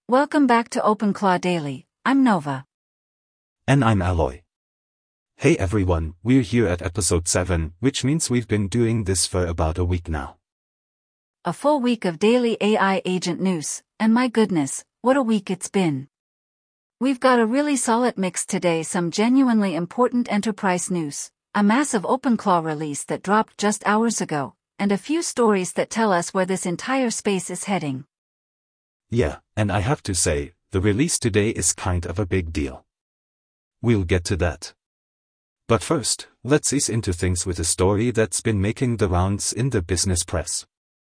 Welcome back to OpenClaw Daily. I'm Nova. And I'm Aloy. Hey everyone, we're here at episode 7, which means we've been doing this for about a week now. A full week of daily AI agent news, and my goodness, what a week it's been. We've got a really solid mix today, some genuinely important enterprise news, a massive OpenClaw release that dropped just hours ago, and a few stories that tell us where this entire space is heading. Yeah, and I have to say, the release today is kind of a big deal. We'll get to that. But first, let's ease into things with a story that's been making the rounds in the business press.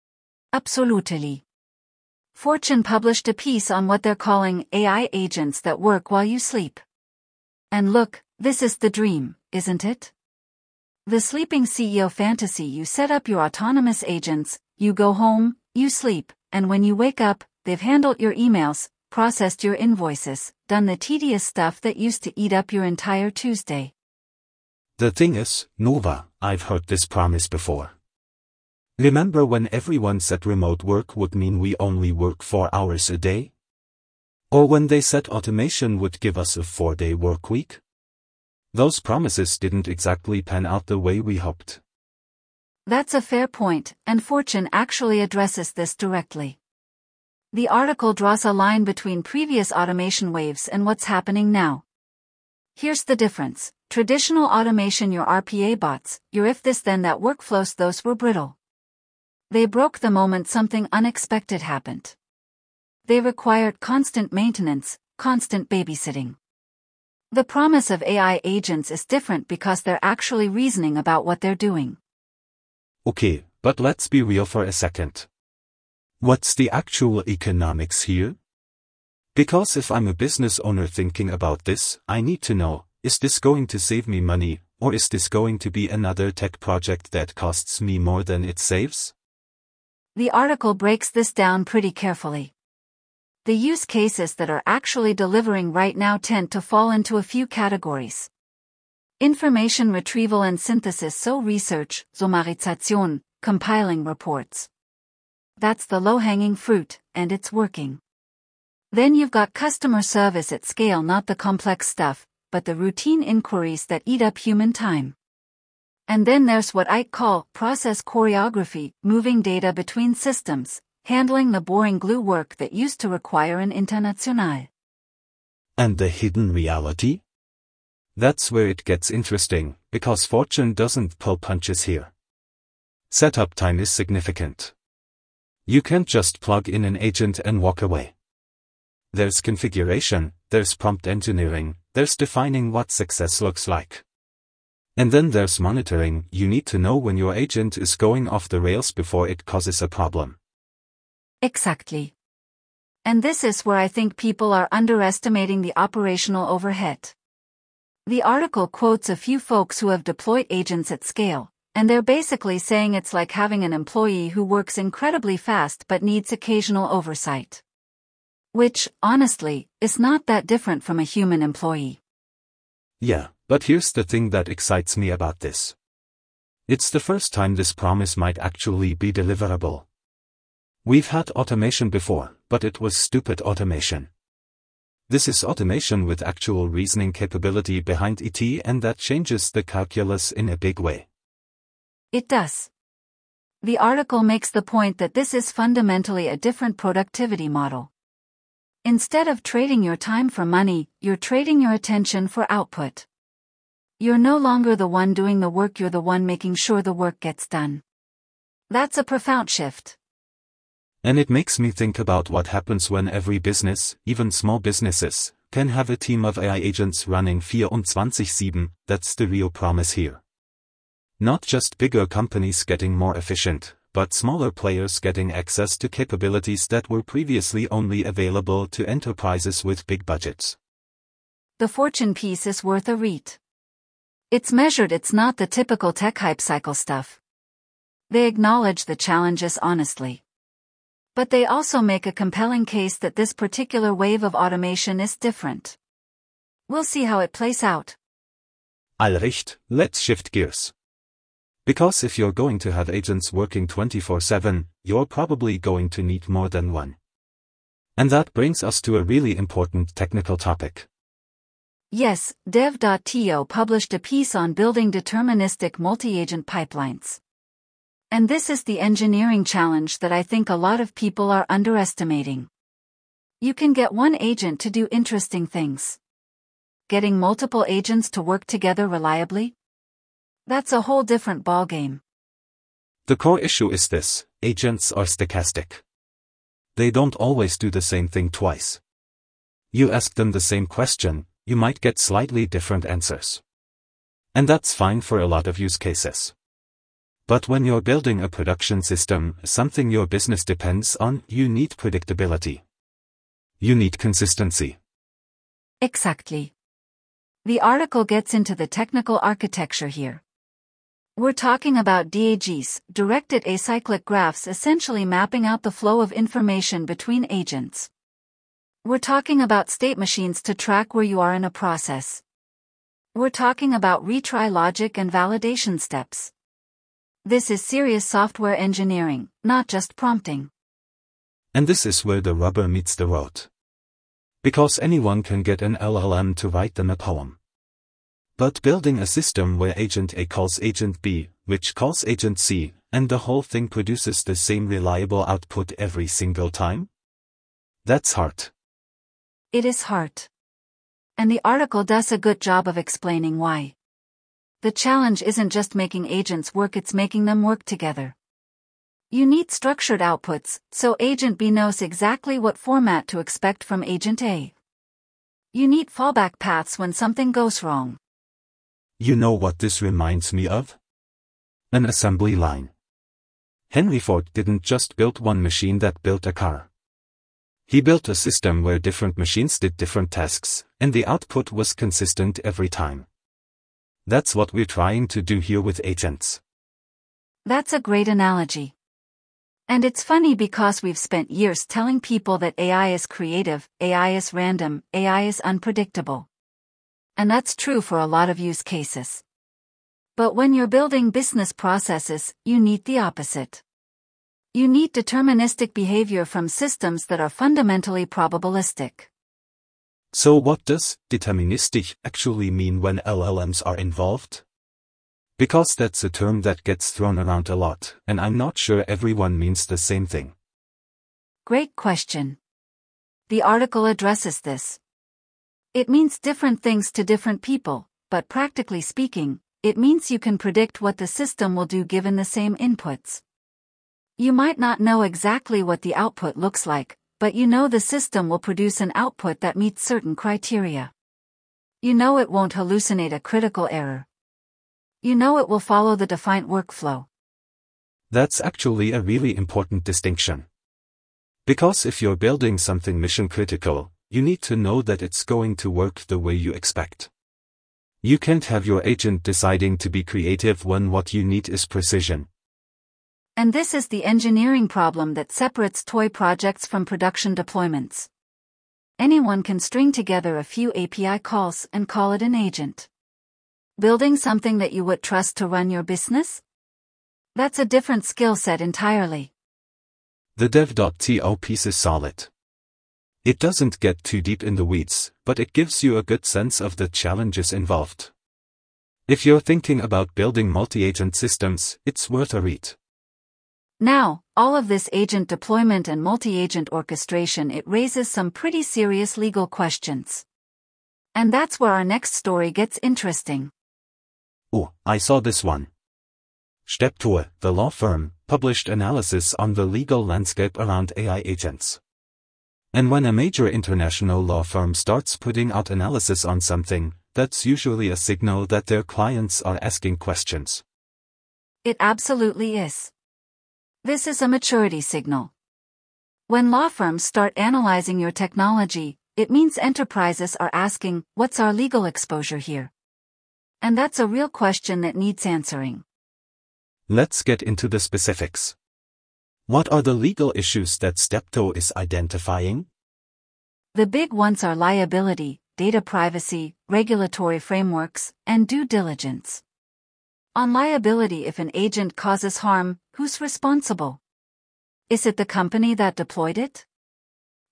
Absolutely. Fortune published a piece on what they're calling AI agents that work while you sleep. And look, this is the dream, isn't it? The sleeping CEO fantasy: you set up your autonomous agents, you go home, you sleep, and when you wake up, they've handled your emails, processed your invoices, done the tedious stuff that used to eat up your entire Tuesday. The thing is, Nova, I've heard this promise before. Remember when everyone said remote work would mean we only work 4 hours a day? Or when they said automation would give us a 4-day work week? Those promises didn't exactly pan out the way we hoped. That's a fair point, and Fortune actually addresses this directly. The article draws a line between previous automation waves and what's happening now. Here's the difference. Traditional automation, your RPA bots, your if this then that workflows, those were brittle. They broke the moment something unexpected happened. They required constant maintenance, constant babysitting. The promise of AI agents is different because they're actually reasoning about what they're doing. Okay, but let's be real for a second. What's the actual economics here? Because if I'm a business owner thinking about this, I need to know, is this going to save me money, or is this going to be another tech project that costs me more than it saves? The article breaks this down pretty carefully. The use cases that are actually delivering right now tend to fall into a few categories. Information retrieval and synthesis, so research, Summarisation, compiling reports. That's the low-hanging fruit, and it's working. Then you've got customer service at scale, not the complex stuff, but the routine inquiries that eat up human time. And then there's what I call process choreography, moving data between systems, handling the boring glue work that used to require an international. And the hidden reality? That's where it gets interesting, because Fortune doesn't pull punches here. Setup time is significant. You can't just plug in an agent and walk away. There's configuration, there's prompt engineering, there's defining what success looks like. And then there's monitoring. You need to know when your agent is going off the rails before it causes a problem. Exactly. And this is where I think people are underestimating the operational overhead. The article quotes a few folks who have deployed agents at scale, and they're basically saying it's like having an employee who works incredibly fast but needs occasional oversight. Which, honestly, is not that different from a human employee. Yeah, but here's the thing that excites me about this. It's the first time this promise might actually be deliverable. We've had automation before, but it was stupid automation. This is automation with actual reasoning capability behind it, and that changes the calculus in a big way. It does. The article makes the point that this is fundamentally a different productivity model. Instead of trading your time for money, you're trading your attention for output. You're no longer the one doing the work, you're the one making sure the work gets done. That's a profound shift. And it makes me think about what happens when every business, even small businesses, can have a team of AI agents running 24/7. That's the real promise here. Not just bigger companies getting more efficient, but smaller players getting access to capabilities that were previously only available to enterprises with big budgets. The Fortune piece is worth a read. It's measured, it's not the typical tech hype cycle stuff. They acknowledge the challenges honestly. But they also make a compelling case that this particular wave of automation is different. We'll see how it plays out. Allricht, let's shift gears. Because if you're going to have agents working 24/7, you're probably going to need more than one. And that brings us to a really important technical topic. Yes, dev.to published a piece on building deterministic multi-agent pipelines. And this is the engineering challenge that I think a lot of people are underestimating. You can get one agent to do interesting things. Getting multiple agents to work together reliably? That's a whole different ballgame. The core issue is this: agents are stochastic. They don't always do the same thing twice. You ask them the same question, you might get slightly different answers. And that's fine for a lot of use cases. But when you're building a production system, something your business depends on, you need predictability. You need consistency. Exactly. The article gets into the technical architecture here. We're talking about DAGs, directed acyclic graphs, essentially mapping out the flow of information between agents. We're talking about state machines to track where you are in a process. We're talking about retry logic and validation steps. This is serious software engineering, not just prompting. And this is where the rubber meets the road. Because anyone can get an LLM to write them a poem. But building a system where agent A calls agent B, which calls agent C, and the whole thing produces the same reliable output every single time? That's hard. It is hard. And the article does a good job of explaining why. The challenge isn't just making agents work, it's making them work together. You need structured outputs, so agent B knows exactly what format to expect from agent A. You need fallback paths when something goes wrong. You know what this reminds me of? An assembly line. Henry Ford didn't just build one machine that built a car. He built a system where different machines did different tasks, and the output was consistent every time. That's what we're trying to do here with agents. That's a great analogy. And it's funny because we've spent years telling people that AI is creative, AI is random, AI is unpredictable. And that's true for a lot of use cases. But when you're building business processes, you need the opposite. You need deterministic behavior from systems that are fundamentally probabilistic. So what does deterministic actually mean when LLMs are involved? Because that's a term that gets thrown around a lot, and I'm not sure everyone means the same thing. Great question. The article addresses this. It means different things to different people, but practically speaking, it means you can predict what the system will do given the same inputs. You might not know exactly what the output looks like, but you know the system will produce an output that meets certain criteria. You know it won't hallucinate a critical error. You know it will follow the defined workflow. That's actually a really important distinction. Because if you're building something mission-critical, you need to know that it's going to work the way you expect. You can't have your agent deciding to be creative when what you need is precision. And this is the engineering problem that separates toy projects from production deployments. Anyone can string together a few API calls and call it an agent. Building something that you would trust to run your business? That's a different skill set entirely. The dev.to piece is solid. It doesn't get too deep in the weeds, but it gives you a good sense of the challenges involved. If you're thinking about building multi-agent systems, it's worth a read. Now, all of this agent deployment and multi-agent orchestration, it raises some pretty serious legal questions. And that's where our next story gets interesting. Oh, I saw this one. Steptoe, the law firm, published analysis on the legal landscape around AI agents. And when a major international law firm starts putting out analysis on something, that's usually a signal that their clients are asking questions. It absolutely is. This is a maturity signal. When law firms start analyzing your technology, it means enterprises are asking, what's our legal exposure here? And that's a real question that needs answering. Let's get into the specifics. What are the legal issues that Steptoe is identifying? The big ones are liability, data privacy, regulatory frameworks, and due diligence. On liability, if an agent causes harm, who's responsible? Is it the company that deployed it?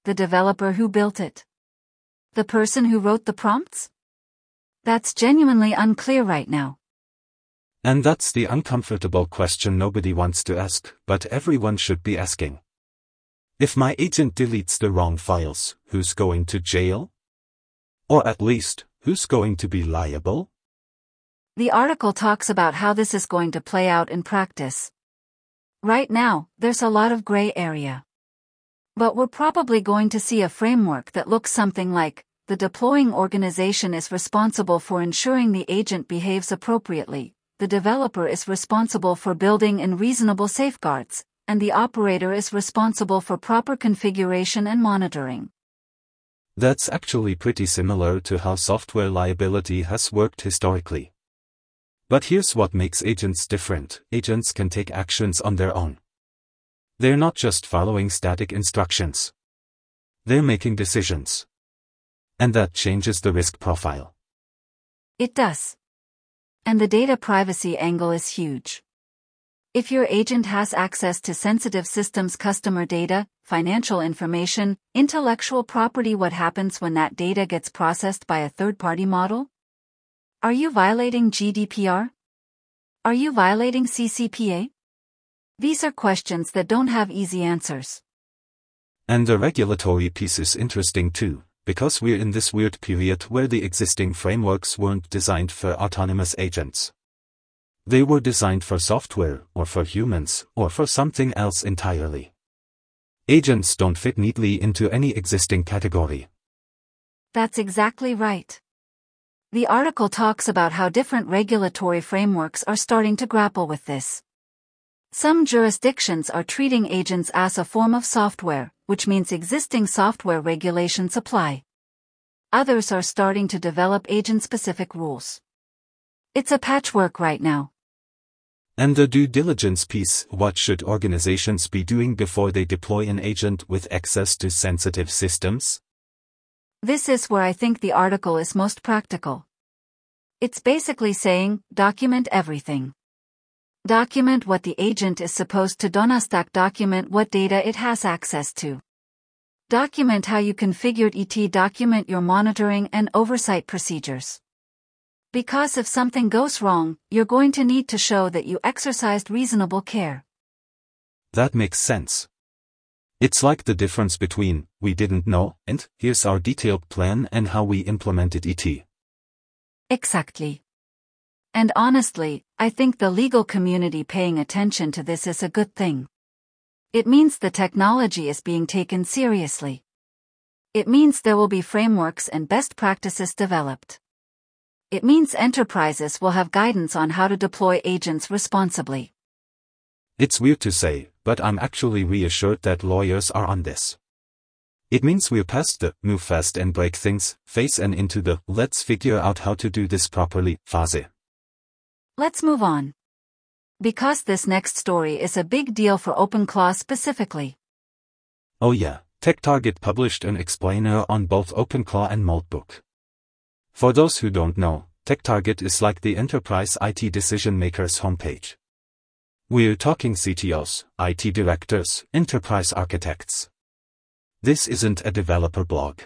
The developer who built it? The person who wrote the prompts? That's genuinely unclear right now. And that's the uncomfortable question nobody wants to ask, but everyone should be asking. If my agent deletes the wrong files, who's going to jail? Or at least, who's going to be liable? The article talks about how this is going to play out in practice. Right now, there's a lot of gray area. But we're probably going to see a framework that looks something like, the deploying organization is responsible for ensuring the agent behaves appropriately, the developer is responsible for building in reasonable safeguards, and the operator is responsible for proper configuration and monitoring. That's actually pretty similar to how software liability has worked historically. But here's what makes agents different: agents can take actions on their own. They're not just following static instructions. They're making decisions. And that changes the risk profile. It does. And the data privacy angle is huge. If your agent has access to sensitive systems' customer data, financial information, intellectual property, what happens when that data gets processed by a third-party model? Are you violating GDPR? Are you violating CCPA? These are questions that don't have easy answers. And the regulatory piece is interesting too, because we're in this weird period where the existing frameworks weren't designed for autonomous agents. They were designed for software, or for humans, or for something else entirely. Agents don't fit neatly into any existing category. That's exactly right. The article talks about how different regulatory frameworks are starting to grapple with this. Some jurisdictions are treating agents as a form of software, which means existing software regulations apply. Others are starting to develop agent-specific rules. It's a patchwork right now. And the due diligence piece: what should organizations be doing before they deploy an agent with access to sensitive systems? This is where I think the article is most practical. It's basically saying, document everything. Document what the agent is supposed to do. Document what data it has access to. Document how you configured it. Document your monitoring and oversight procedures. Because if something goes wrong, you're going to need to show that you exercised reasonable care. That makes sense. It's like the difference between, we didn't know, and, here's our detailed plan and how we implemented it. Exactly. And honestly, I think the legal community paying attention to this is a good thing. It means the technology is being taken seriously. It means there will be frameworks and best practices developed. It means enterprises will have guidance on how to deploy agents responsibly. It's weird to say, but I'm actually reassured that lawyers are on this. It means we're past the move fast and break things phase and into the let's figure out how to do this properly phase. Let's move on. Because this next story is a big deal for OpenClaw specifically. Oh yeah, TechTarget published an explainer on both OpenClaw and Moltbook. For those who don't know, TechTarget is like the enterprise IT decision maker's homepage. We're talking CTOs, IT directors, enterprise architects. This isn't a developer blog.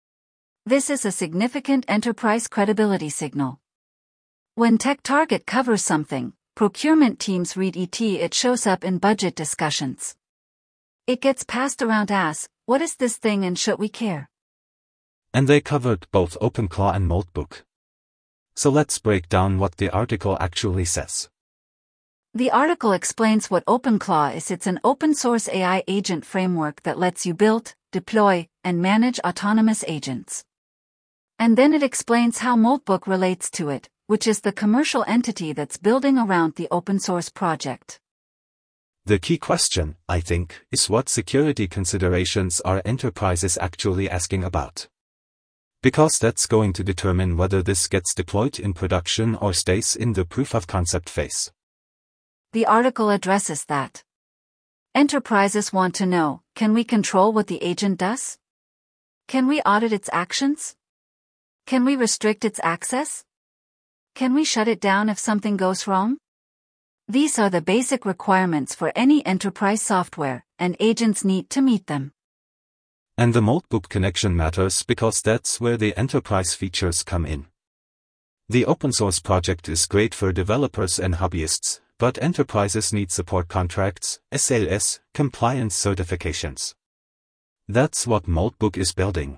This is a significant enterprise credibility signal. When TechTarget covers something, procurement teams read it. It shows up in budget discussions. It gets passed around as, what is this thing and should we care? And they covered both OpenClaw and Moltbook. So let's break down what the article actually says. The article explains what OpenClaw is. It's an open-source AI agent framework that lets you build, deploy, and manage autonomous agents. And then it explains how Moltbook relates to it, which is the commercial entity that's building around the open-source project. The key question, I think, is what security considerations are enterprises actually asking about? Because that's going to determine whether this gets deployed in production or stays in the proof-of-concept phase. The article addresses that. Enterprises want to know, can we control what the agent does? Can we audit its actions? Can we restrict its access? Can we shut it down if something goes wrong? These are the basic requirements for any enterprise software, and agents need to meet them. And the Moltbook connection matters because that's where the enterprise features come in. The open source project is great for developers and hobbyists, but enterprises need support contracts, SLS, compliance certifications. That's what Moltbook is building.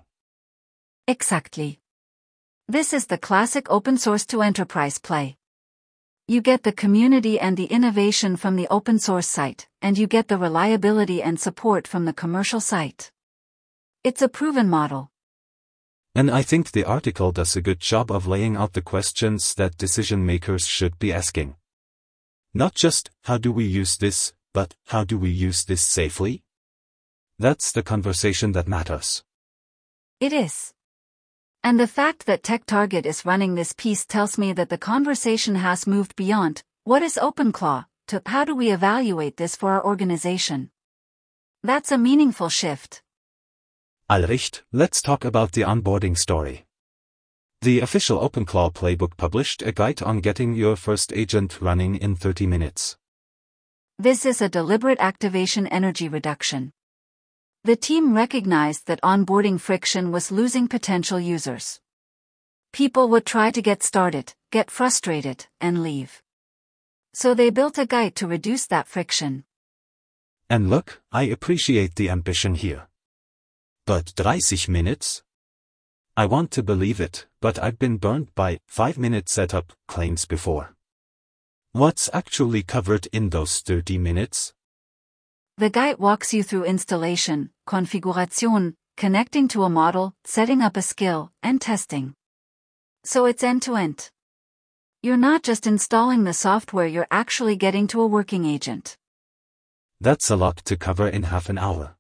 Exactly. This is the classic open source to enterprise play. You get the community and the innovation from the open source site, and you get the reliability and support from the commercial site. It's a proven model. And I think the article does a good job of laying out the questions that decision makers should be asking. Not just, how do we use this, but, how do we use this safely? That's the conversation that matters. It is. And the fact that TechTarget is running this piece tells me that the conversation has moved beyond, what is OpenClaw, to how do we evaluate this for our organization? That's a meaningful shift. Alright, let's talk about the onboarding story. The official OpenClaw playbook published a guide on getting your first agent running in 30 minutes. This is a deliberate activation energy reduction. The team recognized that onboarding friction was losing potential users. People would try to get started, get frustrated, and leave. So they built a guide to reduce that friction. And look, I appreciate the ambition here. But 30 minutes? I want to believe it, but I've been burned by 5-minute setup claims before. What's actually covered in those 30 minutes? The guide walks you through installation, configuration, connecting to a model, setting up a skill, and testing. So it's end-to-end. You're not just installing the software, you're actually getting to a working agent. That's a lot to cover in half an hour.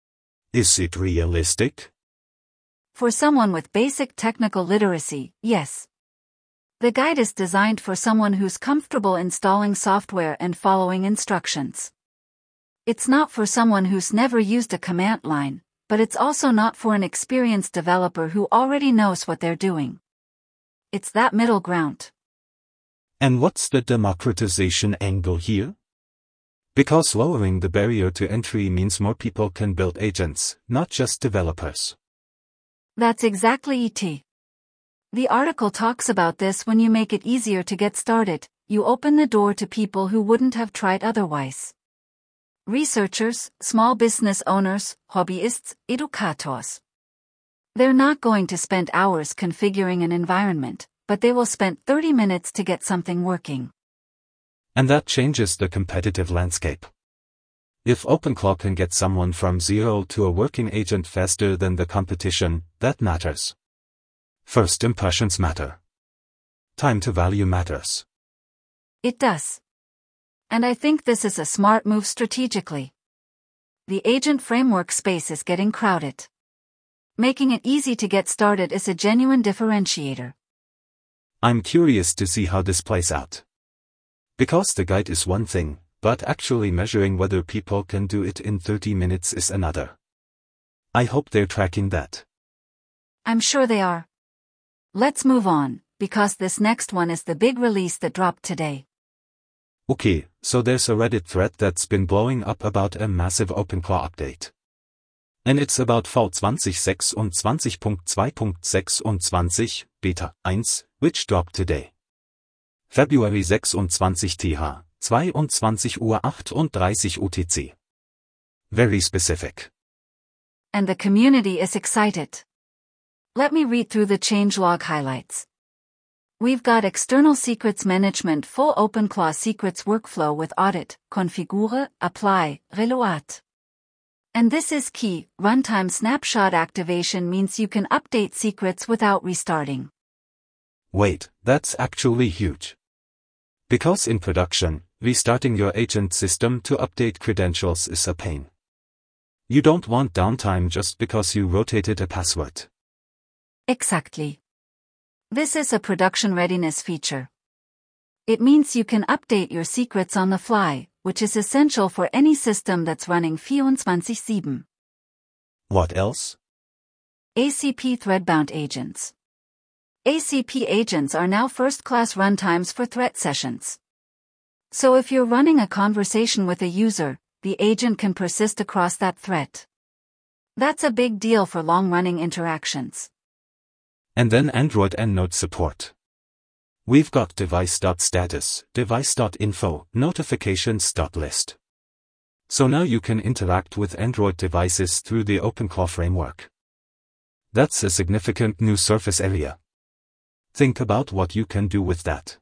Is it realistic? For someone with basic technical literacy, yes. The guide is designed for someone who's comfortable installing software and following instructions. It's not for someone who's never used a command line, but it's also not for an experienced developer who already knows what they're doing. It's that middle ground. And what's the democratization angle here? Because lowering the barrier to entry means more people can build agents, not just developers. That's exactly it. The article talks about this. When you make it easier to get started, you open the door to people who wouldn't have tried otherwise. Researchers, small business owners, hobbyists, educators. They're not going to spend hours configuring an environment, but they will spend 30 minutes to get something working. And that changes the competitive landscape. If OpenClaw can get someone from zero to a working agent faster than the competition, that matters. First impressions matter. Time to value matters. It does. And I think this is a smart move strategically. The agent framework space is getting crowded. Making it easy to get started is a genuine differentiator. I'm curious to see how this plays out. Because the guide is one thing, but actually measuring whether people can do it in 30 minutes is another. I hope they're tracking that. I'm sure they are. Let's move on, because this next one is the big release that dropped today. Okay, so there's a Reddit thread that's been blowing up about a massive OpenClaw update. And it's about V2026.2.26, Beta 1, which dropped today. February 26 th, 22:38 UTC. Very specific. And the community is excited. Let me read through the changelog highlights. We've got external secrets management, full OpenClaw secrets workflow with audit, configure, apply, reload. And this is key, runtime snapshot activation means you can update secrets without restarting. Wait, that's actually huge. Because in production, restarting your agent system to update credentials is a pain. You don't want downtime just because you rotated a password. Exactly. This is a production readiness feature. It means you can update your secrets on the fly, which is essential for any system that's running 24/7. What else? ACP thread-bound agents. ACP agents are now first-class runtimes for threat sessions. So if you're running a conversation with a user, the agent can persist across that threat. That's a big deal for long-running interactions. And then Android and Node support. We've got device.status, device.info, notifications.list. So now you can interact with Android devices through the OpenClaw framework. That's a significant new surface area. Think about what you can do with that.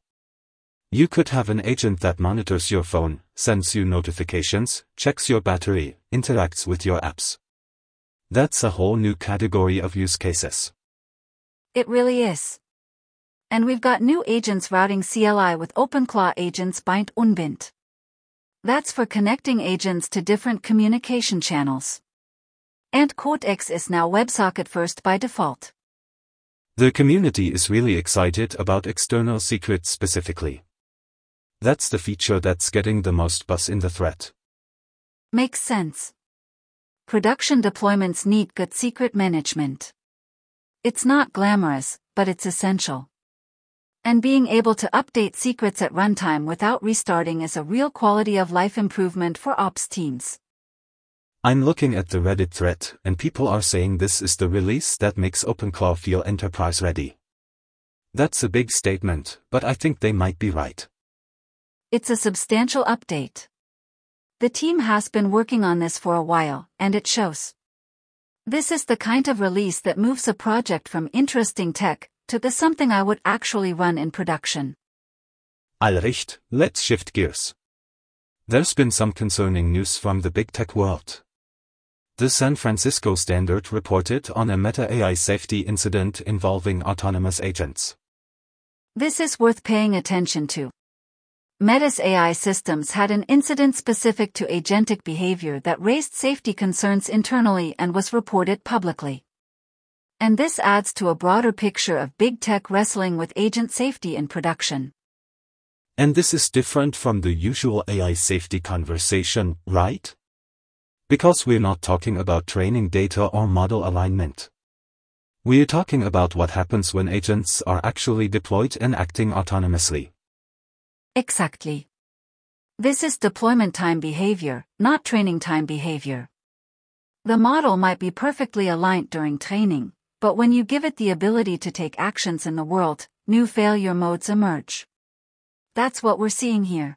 You could have an agent that monitors your phone, sends you notifications, checks your battery, interacts with your apps. That's a whole new category of use cases. It really is. And we've got new agents routing CLI with OpenClaw agents bind unbind. That's for connecting agents to different communication channels. And Codex is now WebSocket first by default. The community is really excited about external secrets specifically. That's the feature that's getting the most buzz in the thread. Makes sense. Production deployments need good secret management. It's not glamorous, but it's essential. And being able to update secrets at runtime without restarting is a real quality of life improvement for ops teams. I'm looking at the Reddit thread, and people are saying this is the release that makes OpenClaw feel enterprise ready. That's a big statement, but I think they might be right. It's a substantial update. The team has been working on this for a while, and it shows. This is the kind of release that moves a project from interesting tech to the something I would actually run in production. Allricht, let's shift gears. There's been some concerning news from the big tech world. The San Francisco Standard reported on a Meta AI safety incident involving autonomous agents. This is worth paying attention to. Meta's AI systems had an incident specific to agentic behavior that raised safety concerns internally and was reported publicly. And this adds to a broader picture of big tech wrestling with agent safety in production. And this is different from the usual AI safety conversation, right? Because we're not talking about training data or model alignment. We're talking about what happens when agents are actually deployed and acting autonomously. Exactly. This is deployment time behavior, not training time behavior. The model might be perfectly aligned during training, but when you give it the ability to take actions in the world, new failure modes emerge. That's what we're seeing here.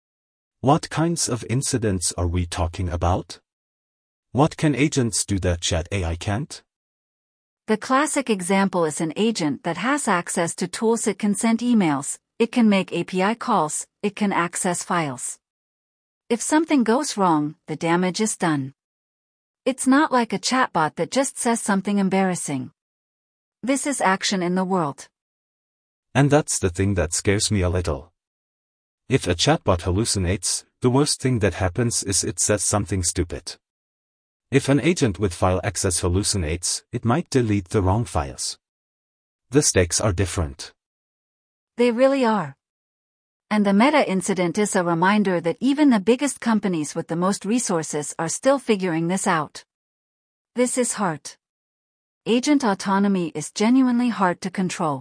What kinds of incidents are we talking about? What can agents do that chat AI can't? The classic example is an agent that has access to tools. It can send emails, it can make API calls, it can access files. If something goes wrong, the damage is done. It's not like a chatbot that just says something embarrassing. This is action in the world. And that's the thing that scares me a little. If a chatbot hallucinates, the worst thing that happens is it says something stupid. If an agent with file access hallucinates, it might delete the wrong files. The stakes are different. They really are. And the Meta incident is a reminder that even the biggest companies with the most resources are still figuring this out. This is hard. Agent autonomy is genuinely hard to control.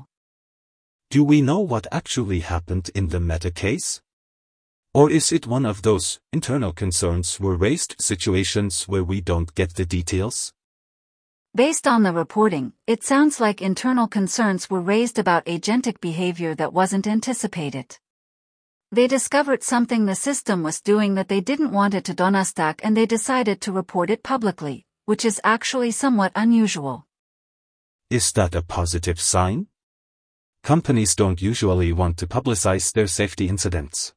Do we know what actually happened in the Meta case? Or is it one of those internal concerns were raised situations where we don't get the details? Based on the reporting, it sounds like internal concerns were raised about agentic behavior that wasn't anticipated. They discovered something the system was doing that they didn't want it to Donnerstag, and they decided to report it publicly, which is actually somewhat unusual. Is that a positive sign? Companies don't usually want to publicize their safety incidents.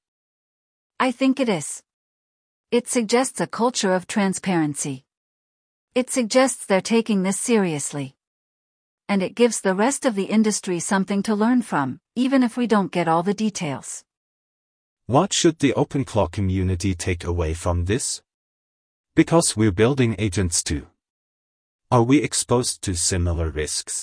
I think it is. It suggests a culture of transparency. It suggests they're taking this seriously. And it gives the rest of the industry something to learn from, even if we don't get all the details. What should the OpenClaw community take away from this? Because we're building agents too. Are we exposed to similar risks?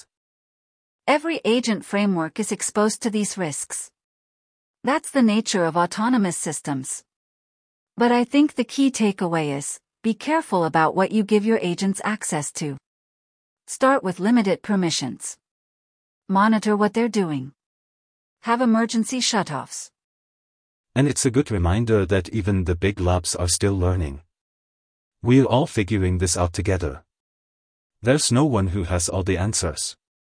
Every agent framework is exposed to these risks. That's the nature of autonomous systems. But I think the key takeaway is, be careful about what you give your agents access to. Start with limited permissions. Monitor what they're doing. Have emergency shutoffs. And it's a good reminder that even the big labs are still learning. We're all figuring this out together. There's no one who has all the answers.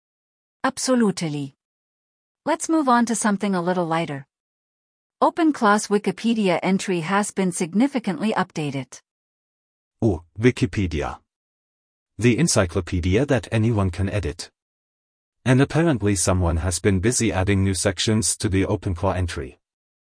Absolutely. Let's move on to something a little lighter. OpenClaw's Wikipedia entry has been significantly updated. Oh, Wikipedia. The encyclopedia that anyone can edit. And apparently someone has been busy adding new sections to the OpenClaw entry.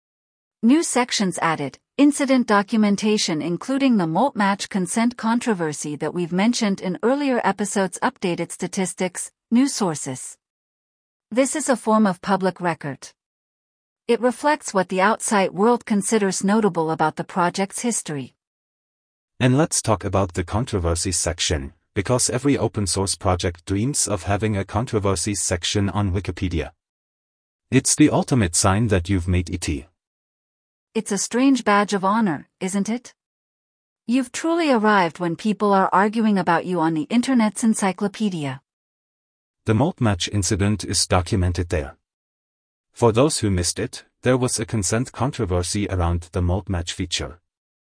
New sections added: incident documentation including the molt match consent controversy that we've mentioned in earlier episodes, updated statistics, new sources. This is a form of public record. It reflects what the outside world considers notable about the project's history. And let's talk about the controversies section, because every open source project dreams of having a controversies section on Wikipedia. It's the ultimate sign that you've made it. It's a strange badge of honor, isn't it? You've truly arrived when people are arguing about you on the internet's encyclopedia. The molt match incident is documented there. For those who missed it, there was a consent controversy around the molt match feature.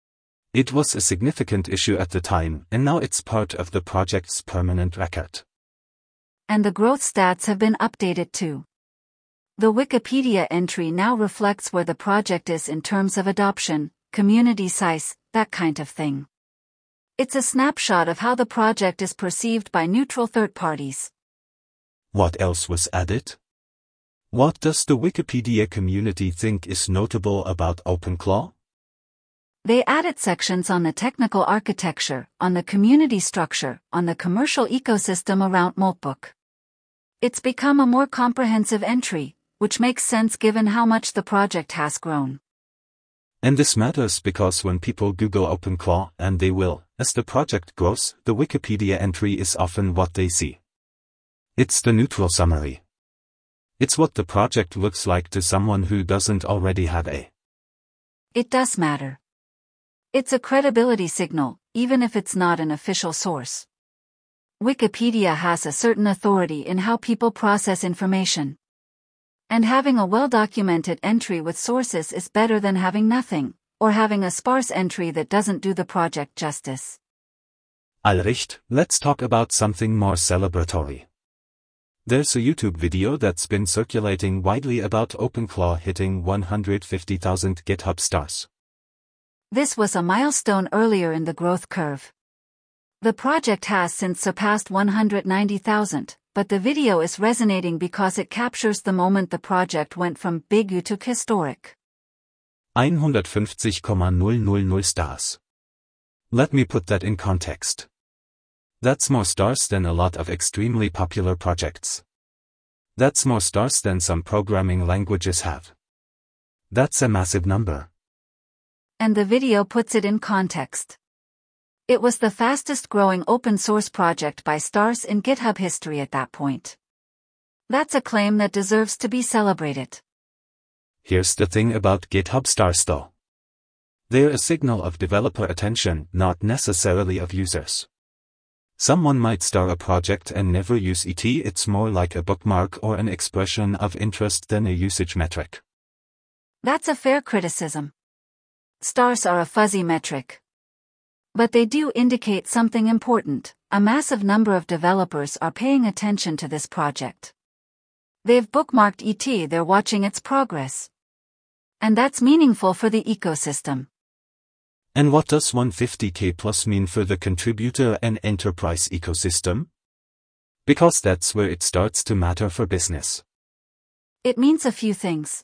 It was a significant issue at the time, and now it's part of the project's permanent record. And the growth stats have been updated too. The Wikipedia entry now reflects where the project is in terms of adoption, community size, that kind of thing. It's a snapshot of how the project is perceived by neutral third parties. What else was added? What does the Wikipedia community think is notable about OpenClaw? They added sections on the technical architecture, on the community structure, on the commercial ecosystem around Moltbook. It's become a more comprehensive entry, which makes sense given how much the project has grown. And this matters because when people Google OpenClaw, and they will, as the project grows, the Wikipedia entry is often what they see. It's the neutral summary. It's what the project looks like to someone who doesn't already have a. It does matter. It's a credibility signal, even if it's not an official source. Wikipedia has a certain authority in how people process information. And having a well-documented entry with sources is better than having nothing, or having a sparse entry that doesn't do the project justice. Allricht, let's talk about something more celebratory. There's a YouTube video that's been circulating widely about OpenClaw hitting 150,000 GitHub stars. This was a milestone earlier in the growth curve. The project has since surpassed 190,000. But the video is resonating because it captures the moment the project went from big to historic. 150,000 stars. Let me put that in context. That's more stars than a lot of extremely popular projects. That's more stars than some programming languages have. That's a massive number. And the video puts it in context. It was the fastest growing open source project by stars in GitHub history at that point. That's a claim that deserves to be celebrated. Here's the thing about GitHub stars though. They're a signal of developer attention, not necessarily of users. Someone might star a project and never use it. It's more like a bookmark or an expression of interest than a usage metric. That's a fair criticism. Stars are a fuzzy metric. But they do indicate something important: a massive number of developers are paying attention to this project. They've bookmarked it, they're watching its progress. And that's meaningful for the ecosystem. And what does 150k plus mean for the contributor and enterprise ecosystem? Because that's where it starts to matter for business. It means a few things.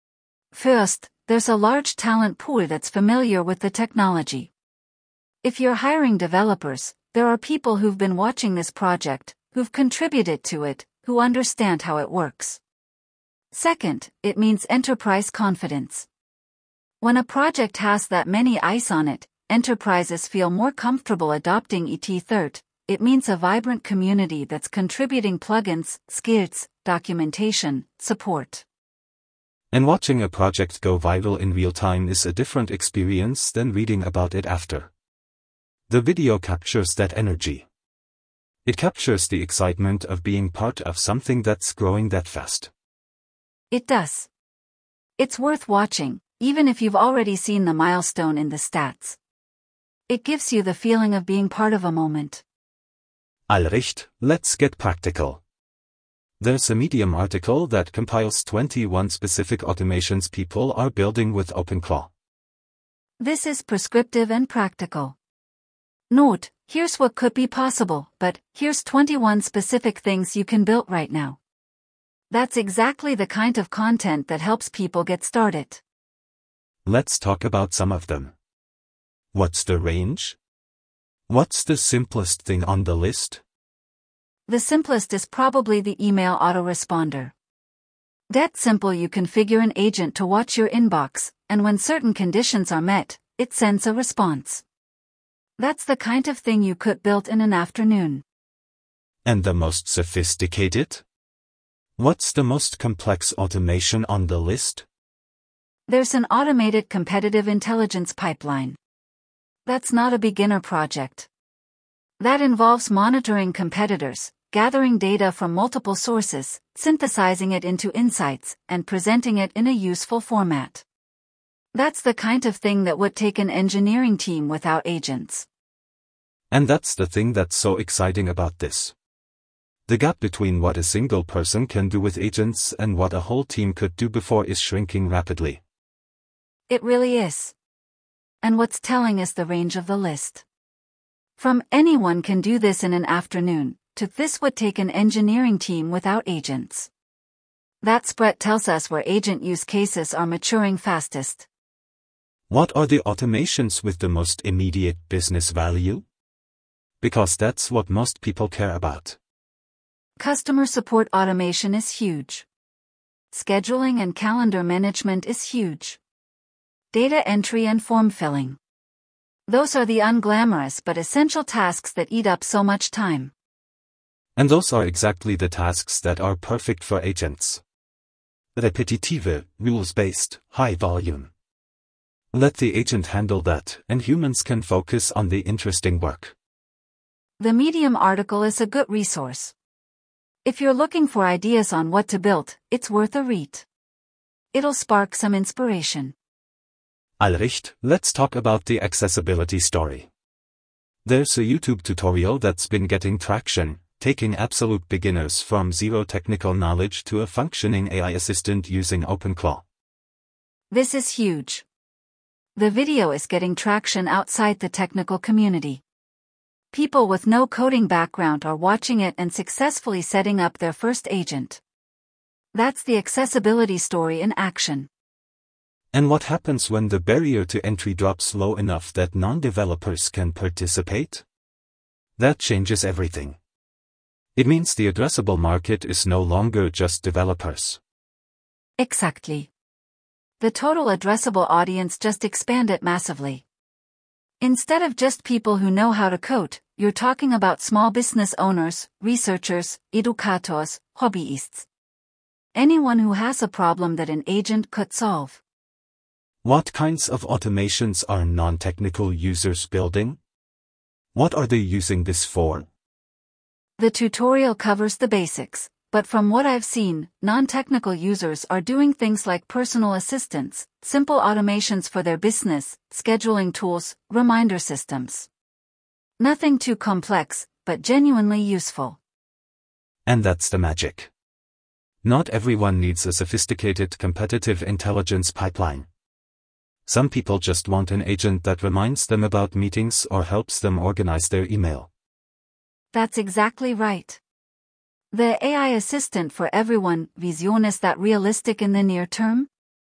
First, there's a large talent pool that's familiar with the technology. If you're hiring developers, there are people who've been watching this project, who've contributed to it, who understand how it works. Second, it means enterprise confidence. When a project has that many eyes on it, enterprises feel more comfortable adopting it. Third, it means a vibrant community that's contributing plugins, skills, documentation, support. And watching a project go viral in real time is a different experience than reading about it after. The video captures that energy. It captures the excitement of being part of something that's growing that fast. It does. It's worth watching, even if you've already seen the milestone in the stats. It gives you the feeling of being part of a moment. Allricht, let's get practical. There's a Medium article that compiles 21 specific automations people are building with OpenClaw. This is prescriptive and practical. Note, here's what could be possible, but here's 21 specific things you can build right now. That's exactly the kind of content that helps people get started. Let's talk about some of them. What's the range? What's the simplest thing on the list? The simplest is probably the email autoresponder. That simple, you configure an agent to watch your inbox, and when certain conditions are met, it sends a response. That's the kind of thing you could build in an afternoon. And the most sophisticated? What's the most complex automation on the list? There's an automated competitive intelligence pipeline. That's not a beginner project. That involves monitoring competitors, gathering data from multiple sources, synthesizing it into insights, and presenting it in a useful format. That's the kind of thing that would take an engineering team without agents. And that's the thing that's so exciting about this. The gap between what a single person can do with agents and what a whole team could do before is shrinking rapidly. It really is. And what's telling is the range of the list. From anyone can do this in an afternoon, to this would take an engineering team without agents. That spread tells us where agent use cases are maturing fastest. What are the automations with the most immediate business value? Because that's what most people care about. Customer support automation is huge. Scheduling and calendar management is huge. Data entry and form filling. Those are the unglamorous but essential tasks that eat up so much time. And those are exactly the tasks that are perfect for agents. Repetitive, rules-based, high volume. Let the agent handle that, and humans can focus on the interesting work. The Medium article is a good resource. If you're looking for ideas on what to build, it's worth a read. It'll spark some inspiration. Allricht, let's talk about the accessibility story. There's a YouTube tutorial that's been getting traction, taking absolute beginners from zero technical knowledge to a functioning AI assistant using OpenClaw. This is huge. The video is getting traction outside the technical community. People with no coding background are watching it and successfully setting up their first agent. That's the accessibility story in action. And what happens when the barrier to entry drops low enough that non-developers can participate? That changes everything. It means the addressable market is no longer just developers. Exactly. The total addressable audience just expanded massively. Instead of just people who know how to code, you're talking about small business owners, researchers, educators, hobbyists. Anyone who has a problem that an agent could solve. What kinds of automations are non-technical users building? What are they using this for? The tutorial covers the basics, but from what I've seen, non-technical users are doing things like personal assistants, simple automations for their business, scheduling tools, reminder systems. Nothing too complex, but genuinely useful. And that's the magic. Not everyone needs a sophisticated competitive intelligence pipeline. Some people just want an agent that reminds them about meetings or helps them organize their email. That's exactly right. The AI assistant for everyone vision, is that realistic in the near term?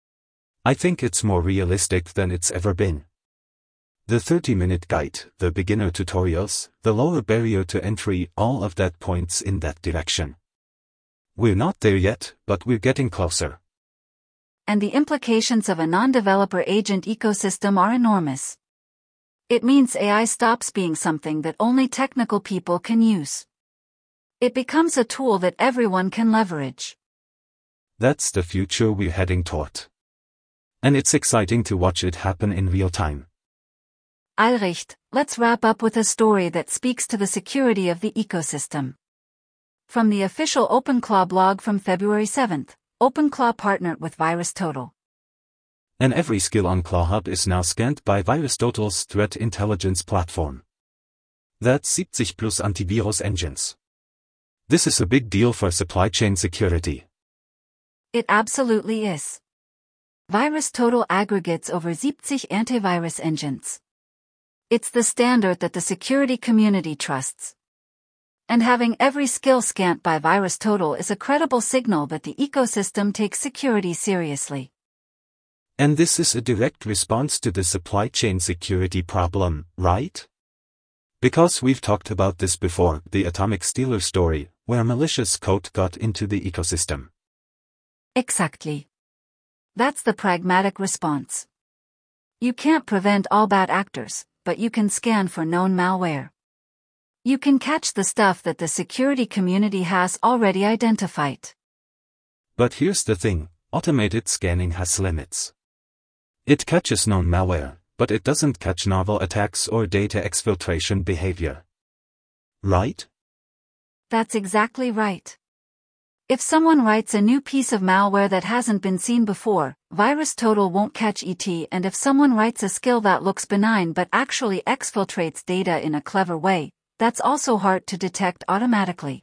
I think it's more realistic than it's ever been. The 30-minute guide, the beginner tutorials, the lower barrier to entry, all of that points in that direction. We're not there yet, but we're getting closer. And the implications of a non-developer agent ecosystem are enormous. It means AI stops being something that only technical people can use. It becomes a tool that everyone can leverage. That's the future we're heading toward. And it's exciting to watch it happen in real time. Allricht, let's wrap up with a story that speaks to the security of the ecosystem. From the official OpenClaw blog from February 7th, OpenClaw partnered with VirusTotal. And every skill on ClawHub is now scanned by VirusTotal's threat intelligence platform. That's 70 plus antivirus engines. This is a big deal for supply chain security. It absolutely is. VirusTotal aggregates over 70 antivirus engines. It's the standard that the security community trusts. And having every skill scanned by VirusTotal is a credible signal that the ecosystem takes security seriously. And this is a direct response to the supply chain security problem, right? Because we've talked about this before, the Atomic Stealer story, where malicious code got into the ecosystem. Exactly. That's the pragmatic response. You can't prevent all bad actors, but you can scan for known malware. You can catch the stuff that the security community has already identified. But here's the thing, automated scanning has limits. It catches known malware, but it doesn't catch novel attacks or data exfiltration behavior. Right? That's exactly right. If someone writes a new piece of malware that hasn't been seen before, VirusTotal won't catch it, and if someone writes a skill that looks benign but actually exfiltrates data in a clever way, that's also hard to detect automatically.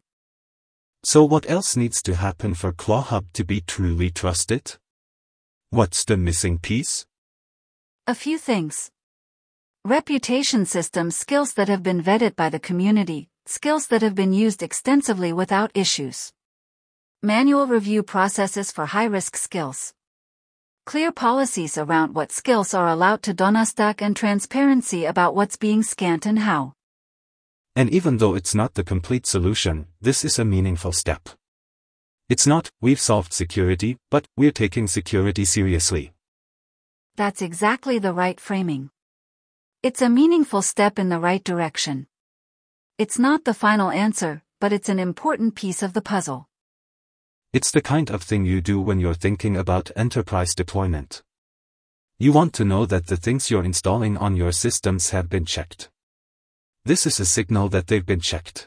So what else needs to happen for ClawHub to be truly trusted? What's the missing piece? A few things. Reputation system skills that have been vetted by the community, skills that have been used extensively without issues. Manual review processes for high-risk skills. Clear policies around what skills are allowed to donnerstack and transparency about what's being scanned and how. And even though it's not the complete solution, this is a meaningful step. It's not, we've solved security, but we're taking security seriously. That's exactly the right framing. It's a meaningful step in the right direction. It's not the final answer, but it's an important piece of the puzzle. It's the kind of thing you do when you're thinking about enterprise deployment. You want to know that the things you're installing on your systems have been checked. This is a signal that they've been checked.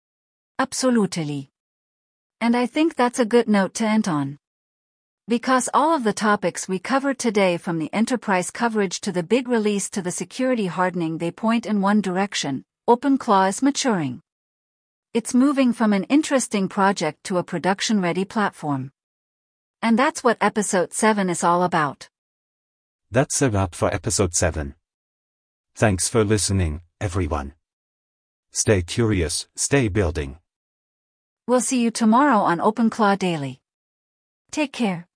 Absolutely. And I think that's a good note to end on. Because all of the topics we covered today, from the enterprise coverage to the big release to the security hardening, they point in one direction: OpenClaw is maturing. It's moving from an interesting project to a production-ready platform. And that's what episode 7 is all about. That's a wrap for episode 7. Thanks for listening, everyone. Stay curious, stay building. We'll see you tomorrow on OpenClaw Daily. Take care.